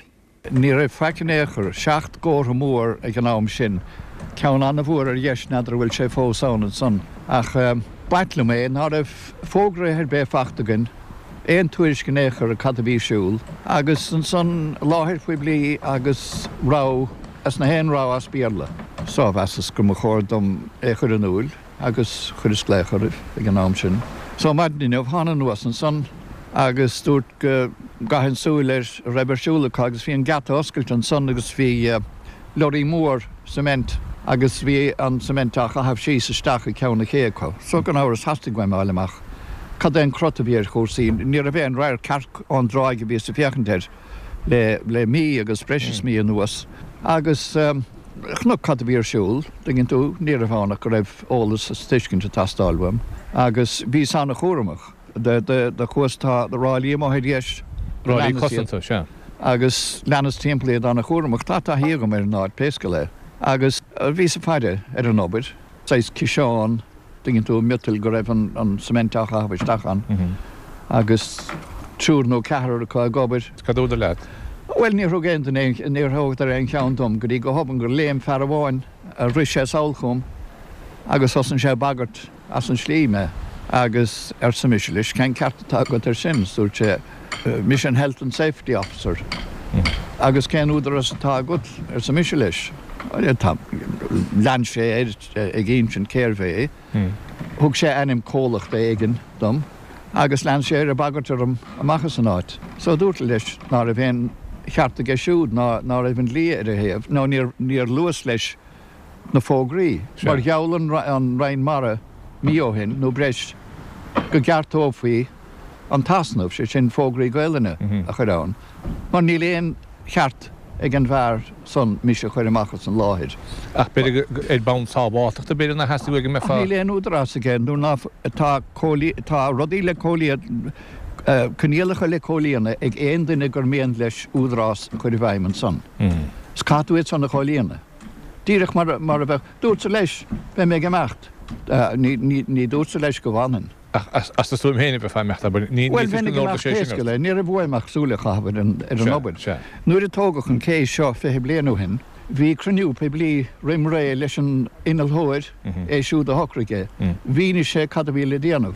Ní raibh feicinéchar seacht gótha mór ag an am sin. Ceann anna bhuair ar dheis nadidir bhfuil sé fósáin san. Ach baitla mé ná raibh fógra ar bé fachtagan, éon tuairis gnéchar a catabí siúil, agus an son láthir faoi blií agus rá as na hen rá as bíarla. Sá bheas go mo chóir dom é chur an úil, agus chur is léchar ag an am sin. So maidníomh hána nuas an son, agus dúirt go gahan súil ar reibersúlacha, agus bhí an gata oscailt an son agus bhí uh, lorí mór cement, agus bhí an cementach a haf síos isteach a ceanna chéá. So gan áras hastig bhaim eileach. Cad é an crota bhí ar chósaí, ní a bheith an rair carc an dráig a bhí sa fiachantéir le, le mí agus precious mí an nuas. Agus um, chnú cad a bhí ar siúil, dingin tú ní a bhánach go raibh ólas a stiiscin te tastáilbam, agus bhí sanna chóramach. De, de, de chuastá de ráilí má héidir Ráilí cosanta, se. Agus leannas timplaí anna chóramach tá tá hiagam ar náid péisca le. Agus bhí sa fáide ar an obair, sais ciseán, dingin tú mitil go raibh an, an cementach a habis dachan, Mhm. agus trúr nó cehar a gobair. Cadú de leat. Well, ní rogéint níor thugad ar an ceantom, go dtí go hoban gur léim fear bháin a ris sé sáilchum, agus os an sé bagart as an slíime, agus ar sa misilis, cén ceartatá go ar sin, dúirt sé uh, Mission Health and Safety Officer. Mm. Agus cén údar as atá gut ar sa misilis. Lean sé ag gén sin céirvé, Mm. thug sé anim cólach de éigen dom, agus lean sé ar a bagart ar amachchas an áit. So dúirt leis ná a bhéon cheartta ge siúd ná ná a bhín lí ar a héamh, nó níor luas leis na fógraí. Sure. Mar geall an Rhein Mara míohin nó breis go geartófaí an tasnamh sé sin fógraí gailena Mhm. a churán. Mar ní léon cheart ag an bhar son mis a chuir amachchas an láthir. Ach beidir é bán tábáach a beidir na heasta bhige me fá. Ní léon údarrás a gin, dú ná tá cólí tá rodí le cóliaad cníalacha le cólíana ag éon duine gur méon leis údarrás chuir bhaim an son. Mm. Scatúid san na cholíana. Díireach mar mar a bheith dúirt sa leis be mé gemacht. Ní dúirt sa leis go bhhanan. Ach as as tá súm héine be fá meachta, ní Well, ní bhenig go gemacht féisce le, ní a bhfuimach súlacha ar an obair. Se. Nuair a tógach an céis seo fé blianú hin, hí cruniú pe blí rim ré leis an inalthóir é siúd a hocriige. Bhíine sé cad a bhí le déanamh.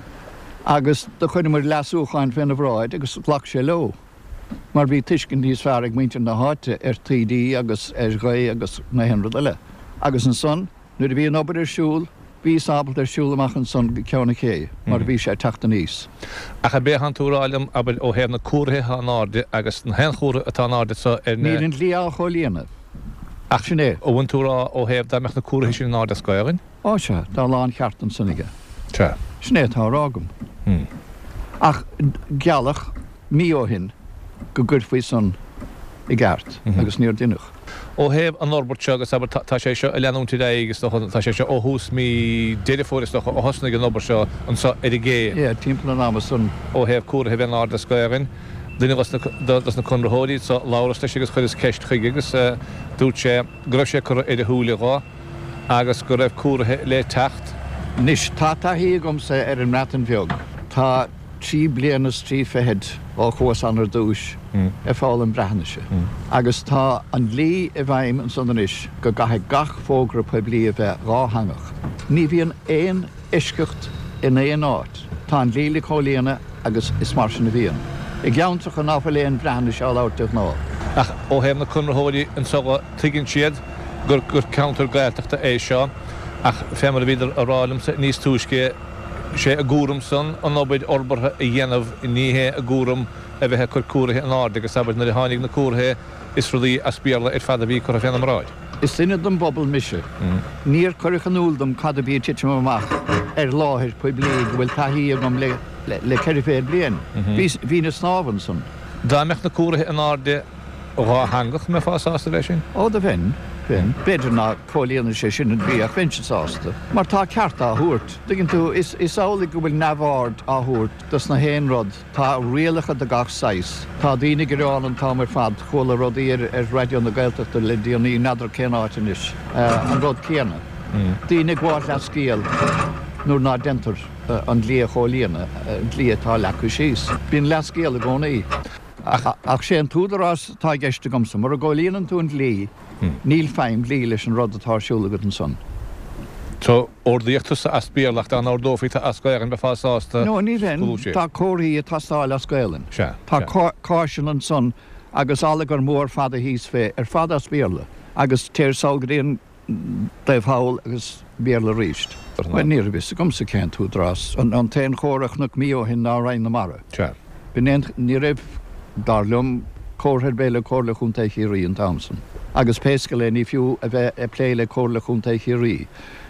Agus do chuine mar leasúcháin féna bhráid agus lach sé lo. Mar bhí tuiscin níos fear ag muinte na háte ar T D agus ar ghaí agus na henrad eile. Agus an son, nuair a bhí an obair ar siúl, bhí sabalt ar siúl amach an son ceanna cé, mar bhí sé teachta níos. Ach a bé an túráilm aber ó héir na cuathe an áde agus na hen chóra atá áde sa ar Ní na an lí á cholíana. ach Sinné. ó bhain túrá ó héir da meach na cuathe sin áde scoirin. Á se, dá lán cheartan sanige. Se. Sné tá rágam. Mm. Ach gealach mí ó hin go gurfuí son i gceart agus níor duineach. Ó héh an Norbert segus aber tá sé seo a leanúntí agus tá sé seo ó hús mí déidirfóris ó hosna an Norbert seo an sa gé É, timppla an am son. ó héh cuatha bhé áda scoirin. Duine was na chunrathóí sa láras lei agus chuir is ceist chuige agus dút sé groibh sé chu idir thuúlaá agus go raibh cuatha le techt. Nis tá hí gom sa ar an ratan bheog. Tá trí blianas trí fehead ó chuas anar dúis ar fáil an brehanise. Agus tá an lí a bhaim an sonanis go gathe gach fógra pe blí a bheith ráhangach. Ní bhíon éon iscecht in éon áit. Tá an líla cholíana agus is mar sin na bhíon. I gceantrach an áfaléon brehanise á láirteach ná. Ach ó héim na chunrathóí an soga tuigginn siad gur gur counter gaiachta é seo ach fémar a bhíidir a ráilm níos túisce sé a gúram san an nóbeid orbartha a dhéanamh níthe a gúram a bheitthe chur cuairthe an áde agus sabir na hánig na cuairthe is rudí a spíarla ar fad a bhí chu a féanam ráid. Is duine dom bobbal mise. Níor chuirich an úldum cad a bhí tiite amach ar láthir pu bliad bhfuil taí a gom le le ceir féad blian. Bhí na snáhan san. Dá meach na cuairthe an áde ó rá hangach me fásásta lei sin? Ó da bhain, bhain. Beidir ná cholíana sé sin an bhí a bhainseásta. Mar tá ceart á thuairt. Duginn tú is ála go bhfuil nabhard á thuairt dus na héonrod tá rialacha de gach sais. Tá daoine goráin an tá mar fad chola rodí ar ar radio na Gaeltachta le díonaí nadar céanáitin is an rod céanna. Daoine gháil le scíal nuair ná dentar an lí a cholíana, an lí atá lecu síos. Bhíon le scéal a gcónaí. ach sé an túdarrás tá geiste gomsa, mar a gáilíonn tún lí, níl féim lí leis an rud atásúla go an son. So ordíochttas as bíarlacht an ordófiíta ascair be fásásta. No, ní rin, tá cóirí a tásáil a scailin. Se. Tá cáisian an son agus álagar mór fada híos fé ar fada bíarla, agus tíir ságadíon déobh hail agus bíarla ríist. Well, níor vis gomsa cén túdarrás, an taon chóireachnach mío hin ná rain na mara. Se. Bíon ní raibh darlumm cóirthead béle cóirla chunta chií an Townsend. Agus péisca le ní fiú a bheith a pléile cóirla chunta chií.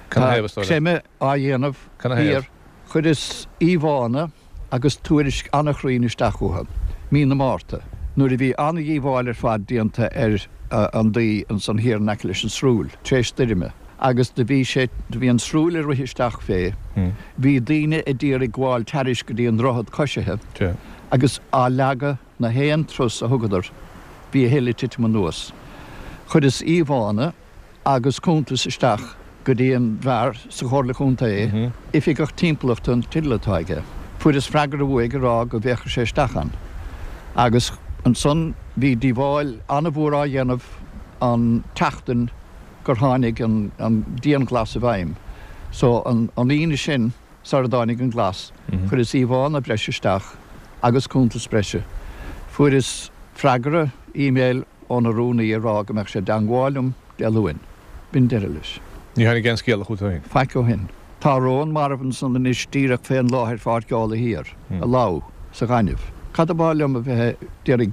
Séime á dhéanamh hír chud is íhána agus tuairis annachrín isteachútha, mí na máta. Nuair a bhí anna díomháil ar fad díanta ar an daí an san hir neic leis an srúil, tréis duirime. Agus de bhí sé de bhí an srúil ar isteach fé, bhí daine i ddír i gháil taris go dtí an rothad coisithe, agus á leaga na héan trus a thugadar bhí a héile tiite man nuas. Chud is íhána agus cúntas isteach go dtí an bhar sa chóirla chunta é, if i gach timplacht an tidlatáige. Fuair is freigar a bhuaig a rá go bhecha sé stachan. Agus an son bhí díomháil anna bhór á dhéanamh an teachtain gur tháinig an, an díon glas a bhaim. So an, an líine sin sa a dáinig an glas, fuair is íháin a breise steach agus cúntas breise. Fuair is freigar e-mail ón a rúnaí a rá go meach sé dangháilm de luin. Bin deire leis. Ní hanig gen scéal a chuúta. Feic ó hin. Tá rón marhan san an is tíreach féin láthir fáirceála hir, a lá sa gaiineh. Cad a báilm a bheith deirigh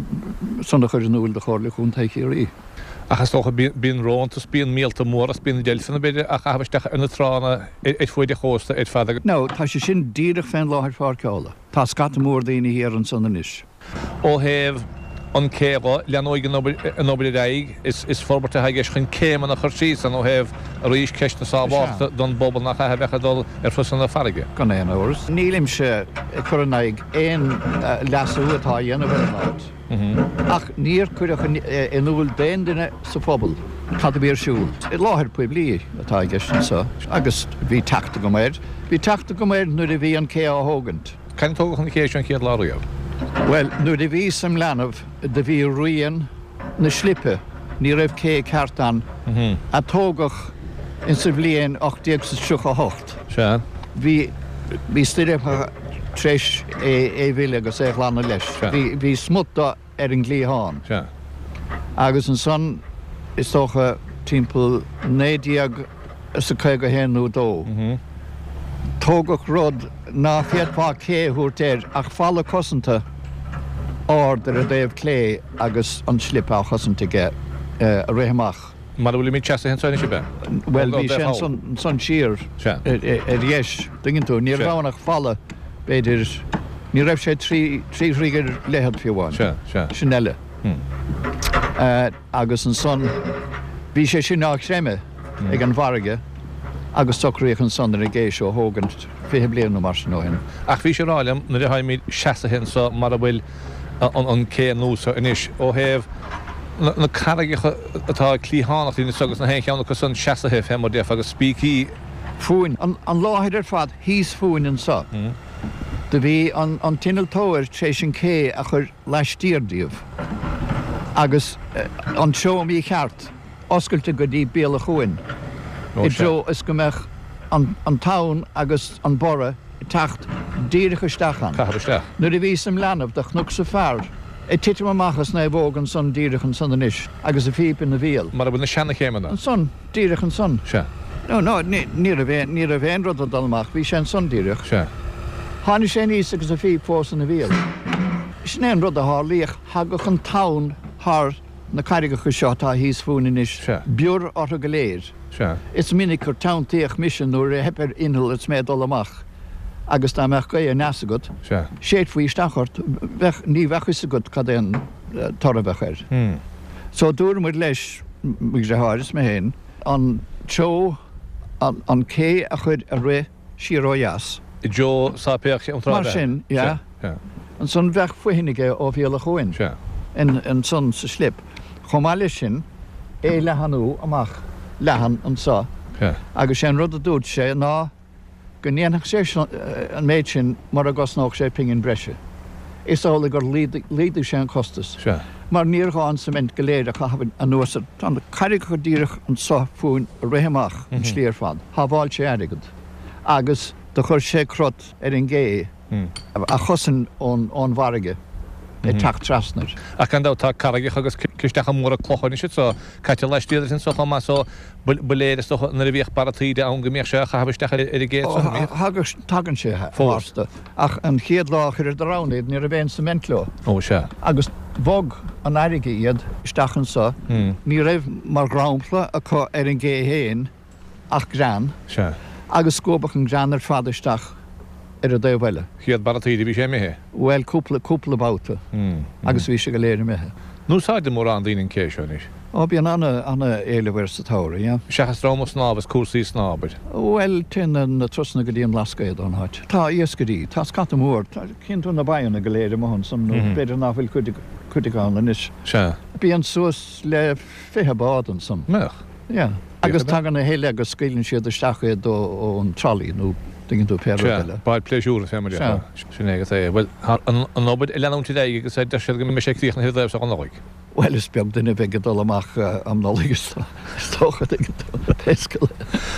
sanna chuir an úil de chóirla chunta chií. Achas tócha bíon róntas bíon mílta mór as bíon deilsanna beidir a chahabaisteach ina trána ag fuide chósta ag fada. No, tá sé sin díreach féin láthir fáirceála. Tá scata mór daoine hir an san an is. Ó héh an céba leanóig an nóbri raig is is forbarte haigis chun céman a chuirsí an ó héh a ríis ceist na sábháta don bobbal nach a bhechadul ar fusan na farige. Gan éon áras. Nílim se chunaig éon leasú atá dhéanamh náid. Ach níor chuireach in úil déon duine sa phobal. Cad a bíar siúil. I láthir puoi blií atá ggéistin sa. Agus bhí teachta go méid. Bhí teachta go méid nuair a bhí an cé á hógant. Cain tógach an céis an céad láraíomh? Well, nuair a bhí sam leanamh de bhí rion na slippe ní raibh cé ceartán a tógach in sa bblion ochtaíag sa siúcha hocht. Se. Bhí bhí stiirecha treis é bhile agus é chlána leis. Bhí smutta ar an glíháin. Se. Agus an son is tócha timppel nédiag sa chuig go héanú dó. Tógach rud ná fiadpá céúirt éir ach fála cosanta áidir a déobh clé agus an slip á chosantaige a réhamach. Mar bhfuil mí teasta hen sáinna si be? Well, bhí sin san sír a dhéis. Dingin tú, ní ránach fála beidir ní raibh sé trí rígur léhad fiúháin. Se, se. Sin eile. Agus an son bhí sé sin ná séime ag an bharige agus sochraíoch an son ar a géisio hógant fé blian nó mar sin ó hin. Ach bhí sé rálim na raibh mí seasta hen sa mar bhfuil an cé núsa inis ó héh na caraigecha atá clíhánach í agus na hen cheanna go san seastathe hem mar déf agus spící. Fúin, an láthid ar fad híos fúin an sa. De bhí an tinaltóir sé sin cé a chur leistíordíomh. Agus an seo mí cheart, oscailte go dtí béal a chuin. I dro is go meach an tán agus an bora i tacht díiricha stachan. Cahabaisteach. Nuair a bhí sam leanamh de chnug sa fearr. I tiite amachchas na bhógan son díirichan san an isis, agus a fíp in na bhíal. Mar a bhfuil na seanna chéimena? An son, díirichan son. Se. No, no, ní a bhéin ní a bhéin rud a dalmach, bhí sé son díirich. Se. Tháinig sé níos agus a fíp fós in na bhíal. Snéan rud a hálíoch hagach an tán thar na carigacha seo tá híos fún in isis. Se. Búr ortha go léir. Se. Is minic gur towntaíoch mission nuair a hepar inhil is méid dul amach. Agus tá meach go é neasagad. Se. Séad faoi stachart, ní bhechas agad cad é an torabhechar. So dúr muid leis mí sé háiris me héin, an teo an cé a chud a ré sírójas. I djo sápéach an trábe? Mar sin, ja. An son bhech fuhinige ó bhíal a chuin. Se. In son sa slip. Chomáile sin é lehanú amach lehan an sa. Agus sé rud a dúd sé ná go níanach sé an méid sin mar a gosnách sé pingin breise. is ála gur léidir sé an costas. Mar níorgáin cement go léir a chahabn an nuasa tan cairig chu díirech an sa fún a réhamach an slíar fan. Tá bháil sé airigad. Agus do chur sé crot ar an gé a chosan ón bharige. É tak trasnar. A can dá tá carige agus cisteach mór a clochain si so caite leistíidir sin socha má so buléir so na bhíoh baratíide an gomíoh se chahabsteach ar i gé. Hagus tagan sé fásta. Ach an chiad lá chuir de ránéid ní a bhéon cementló. Ó se. Agus bog an airige iad stachan sa, ní raibh mar grámpla a chu ar an gé héin ach gran. Se. Agus scóbach an gran ar fadisteach ar a dóhile. Chiad baratíide bhí sé méthe? Well, cúpla cúpla báta. Agus bhí sé go léir méthe. Núsáid de mór an daoine céisiúnis? Ó bhíon anna anna éilehar sa tára, ja. Seachas rám snábas cuasaí snábid? Well, tin na trosna go dtíon lascaid an háit. Tá iascarí, tá scata mór, tá cinú na baanna go léir mohon sam nó beidir náfuil chuidigán an is. Se. Bíon suas le fithe bádan sam. Mech? Ja. Agus tagan na héile agus scílann siad a stachaid ó an trolí nó dingin tú peile. Baid pléisiúra sé mar sin éige é. Well, an nóbid i leanúntí é agus é de sé go me sé críoch na hirdéibh an nóig. Well, is beag duine bheith dul amach am nólagus tócha pescail.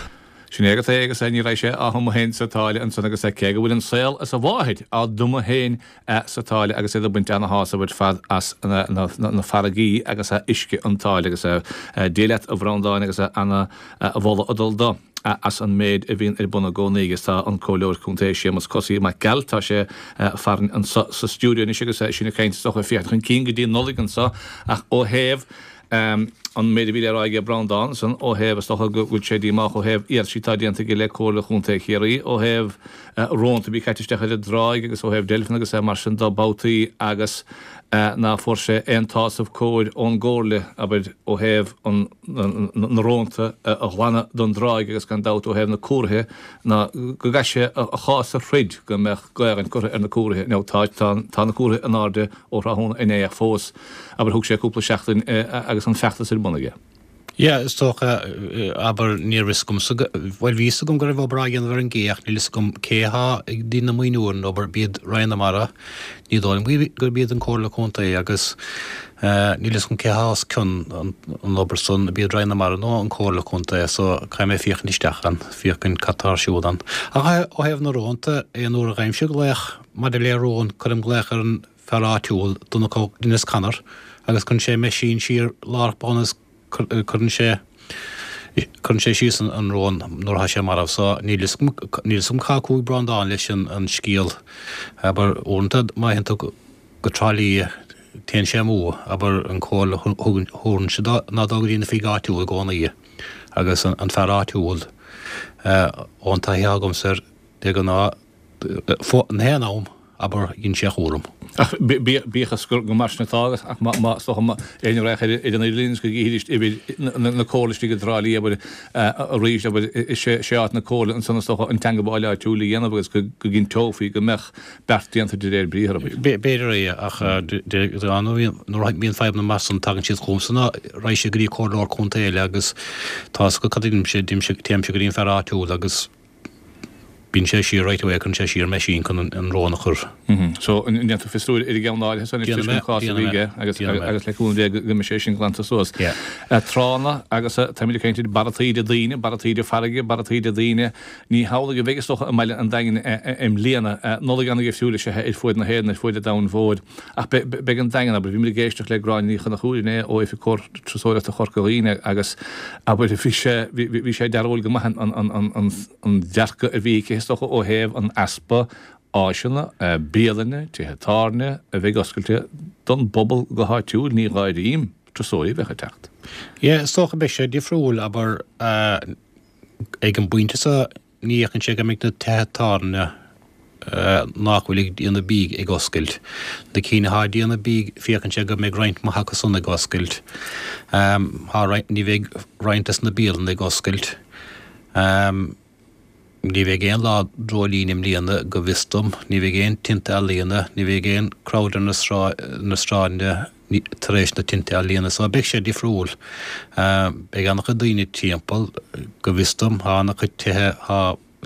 Sin éige é agus é ní rééis sé a thum héin satáile an san agus é cé go bhfuil an saoil as a bháid á duma héin satáile agus é do buinte anna hása bud fad as na faragaí agus é isce antáile agus é déile a bhrandáin agus é anna a bhla adul dá. As an méid a bhíon ar buna gcónaígus tá an cóleir chuntééis sé mas cosí mar geltá sé farin an sa stúdio ní sigus sinna chéint socha fiocht chun cí go dtíon noligan sa ach ó héamh an méid bhí aige Brandán san ó héamh stocha go sé díach ó héamh iad sítá díanta go le cóla chunta chéirí ó héamh rónta bí ceitistecha le dráig agus ó héamh delfin agus é mar sin dá bátaí agus ná for sé an tásamh cóid ón ggóla a bud ó héamh na rónta a chhlaanna don dráig agus gan dát ó héamh na cuatha na go gaise a chása frid go meach gairann chutha ar na cuatha nó tá na cuatha an áde ó rathúna in é fós a thug sé cúpla seachtain agus an feachtas ar bunige. Ja, is toch aber neerwis kom so wel wie kom gar wel bragen ver een geach ni kom keha die na moinoen over bid Ryan Mara ni dolm wie gur bid een kola konta agus ni kom kehas kun an oberson bid Ryan Mara no een kola konta so kan me vier ni stachan vier kun Qatar sjodan a o hef na ronte en or reimsjuglech maar de leron kan glecher een ferratjul dan ook dines kanner agus kun sé machine sheer lark bonus chun sé chun sé síos an rón nóair ha sé marmh sa níl sum chaú Brandán leis an scíal aber ónta mai hen go trálí téan sé mú aber an cóil thugann se ná dagaína fi gáitiúil gána í agus an ferráitiúil ónta heagamm ser de go ná an héanám aber ginn sé chórum. Ach bíchas go marsna tágas ach má socha éidir réich idir na líns go gíist na cólistí go drálí a ríis sé át na cóla an sanna socha an tangabáile a túúla dhéanamh agus go ginn tófií go mech bertíanta de réir bríhar. Béidir é ach nóhaid bíon feib na mas an tagan siad chumsanna rééis sé gurí cóláir chuntaile agus tá go cadím sé dim se téim se gurín ferráitiúil agus bín sé sí right away chun sé sír meisín chun an róna chur. So in tu fistúir i gceannáil san cháige agus agus leún go me sé sin glanta suas. Trána agus tamcéintí baratíide daine, baratíide farige, baratíide daine, ní hála go bhégus socha meile an dain im léana nóla ganna go fiúla se i fuid na héan fuide da fód. Ach be an dain, aber bhí mé géisteach le gráin ní chuna chuúine ó if cór trosóir a chorcaíine agus a bhí sé dearhil go maihan an dearcha a bhí stocha ó héamh an aspa áisina béalaine títhetáne a bheith oscailte don bobbal go háitiúil ní gáidím trosóí bheitcha techt. Ja, stocha be sé difriúil aber ag an buinte sa níochan sé go mé na títhetáne nachhfuil díana bíg ag oscailt. De cíine há díana bíg fiochan sé go mé roint má hachasúna ag oscailt. Há ní bheith rointas na béalan ag oscailt. Ní bheith géan lá drólínim líana go bhistom, ní bheith géan tinte líana, ní bheith géan crowdar na stráine taréis na tinte líana, so bheith sé difriúil. Bheith annach a daoine timppel go bhistom, há annach a tithe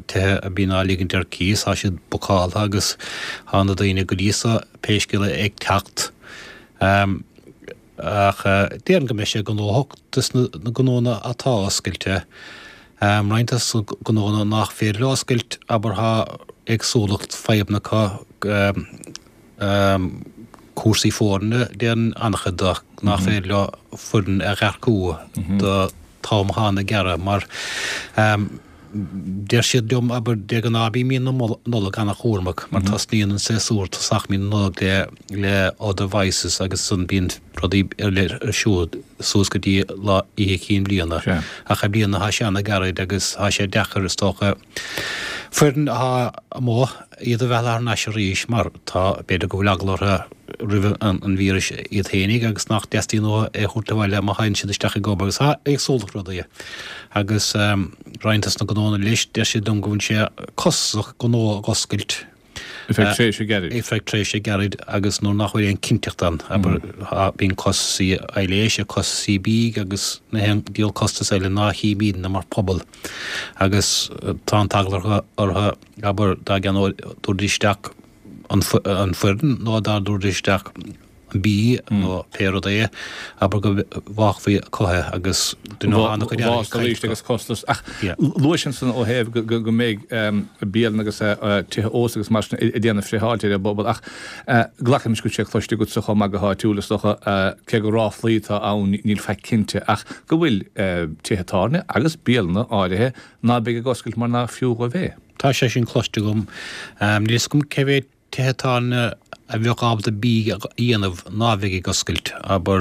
te a bína ligin ar cís há siad bocáil agus hána daoine go dísa péisciile ag techt. Um, ach déan go me sé go nóhachttas na gnóna atá oscailte. Um, Reintas gnóna nach fér oscailt, aber ha ag sólacht feibnacha um, um, cuasaí fórne déan anachadach nach fér le furin a gharcú de tám hána gera, mar um, der siad dom aber de gan abi mín nola gan a chórmach, mar tas níon an sé súr tasach mín nola de le other vices agus sun bín rodí er le siúd sús go dí la í cín bliana. A cha bliana ha seanna garaid agus ha sé dechar is tócha furin ha mó iad a bhelar na sé ríis, mar tá beidir go bhleaglar a rih an víris iad hénig agus nach destí nó é chuúta bhile má hain siad isteach go agus ha ag sólach rodí. Agus um, reintas na gnóna list de sé dom gohn sé cosach gnó goscailt. Effectréis sé gerid. Effectréis sé gerid agus nó nachhuiir an cinteachtan, aber ha bín cosí eiléis, cosí bíg agus na hen díal costas eile ná hí bíd na mar pobl. Agus tá an taglar ortha aber da gan dúrdíisteach an fuirden nó da dúrdíisteach bí nó pérodé, aber go bhachhí cothe agus agus costas. Ach, Luisinson ó heh go méid bíal agus tuthe os agus mar i déanana fréáidir a bobbal. Ach, glacham go sé chluiste go socha mag go háitiúlas socha ce go ráflítá ann níl fe cinnte. Ach, go bhfuil tuthetárne agus bíalna áirithe ná be a goscailt mar ná fiú go bhéh. Tá sé sin cloiste gom. Níos gom cehéad tuthetárne a bheoh ábda bí íanamh nábhaigh goscailt, aber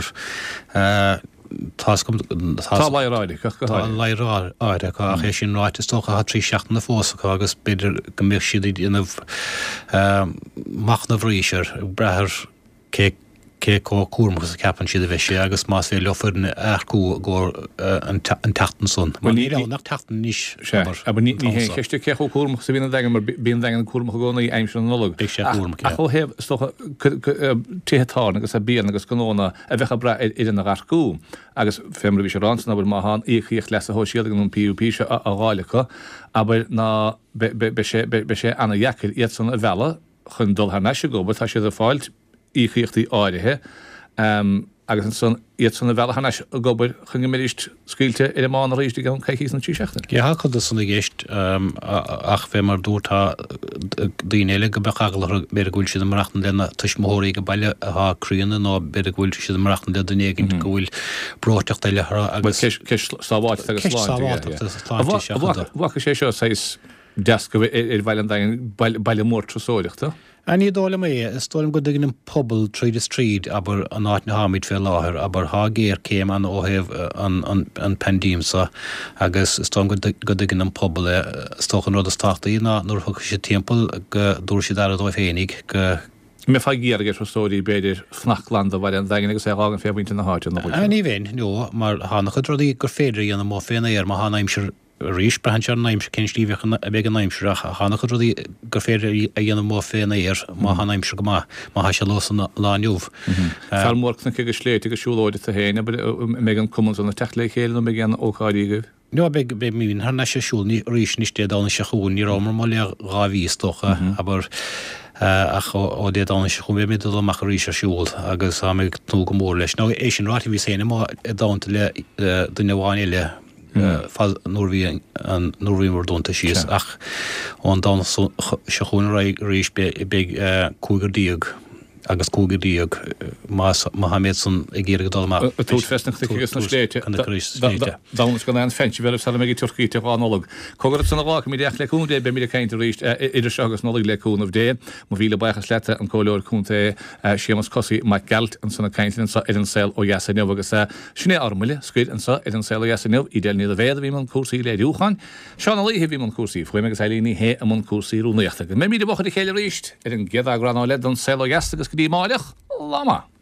tá leiráide Tá leirá áide a ché sin ráit is tócha trí seachna fósacha agus beidir go mé siad íanamh machna bhríseir brethir cé cé có cuarmachas a ceapan siad a bheisi agus más fé leofuirna aircú gur an teachtan son. Mar ní nach teachtan níos aber ní hé cheiste ce cuarmach sa bhína dagan mar bíon dagan cuarmach gona í aimim an nolog. A cho heh stocha tuthetárna agus a bíon agus gnóna a bheitcha bra idir na aircú agus fémra bhí sé ransan aber má há íocht leis a hóisiad an P U P se a gáilecha, aber ná be sé anna jacail iad san a bhela chun dul haar neise go, tá sé a fáilt íchíochttaí áirithe um, agus an son iad sanna bhela haneis a gobar chun méist scuilte ar má na rééis gan caiichís an tíseachtain. Ge ha chu sanna géist ach bheith mar dúrtá daoine go bechagal beidir gúil siad marachtan lena tuismóirí go bailile a cruúna nó beidir gúil siad marachtan le dunéiginn go bhfuil broteach eile agus sáháit agus bhacha sé seo seis deas go ar bhailan dain bailile mór trosóireachta. A ní dóla mé, is tólam go dagin an pobl tríd is tríd, aber an áit na hámid fé láthir, aber há géir céim an óhéh an pendímsa, agus is tólam go dagin an pobl stóchan rud a stáchtaí ná nuair thug sé timppel go dúr si dar a dóibh fénig go Me fá géar gur stóí beidir fnachland a bhaid an dagan agus é ágan féhainte na háte. A ní bhéin, nó, mar hána chud rodí gur féidir an mó féna ar má hána imsir rís brehan se naimse cén slíbhechan a bheith an naimseach a hána chud rodí gur féidir a dhéanam mó féna ar má há naimse go má má há se los an lániuh. Fel mórna go sléite go siúlóide a héine mé an cuman an na techla chéile mé an óáígah. No be be mín har na sé siúlní rís níos dé dána se chuún ní rámar má le ráhístocha, aber ach ó dé dána se chun mé amach rí se siúil agus ha mé tú go mór leis. No é sin ráti hí séna má dáanta le duine bháine le Norví an Norvímar dúnta síos ach ón dána se chun ra rís be cúgur díag agus cúgur díag má ha méid san i ggéir go dá tú festnach gus na sléite dánas go an fenci bheh sal mé tuircíte bhánolog. Cogur sanna bhá mí deach leún dé be mí caiinte ríist idir segus nóla leúnmh dé, má bhíle bachas lete an cóleir chunta sémas cosí mai geld an sanna caiintin sa idir an sel ó jasanneamh agus sinné armile scuid an sa idir an sel ó jasanneamh idéal níad a bhéad bhí man cuasaí le dúchan. Seán líthe bhí man cuasaí fuim agus eilíní hé am man cuasaí rúnaíochta. Mé mí de bcha chéile ríist ar an gead agranná le an sel ó jastagus go dtí máileach lama.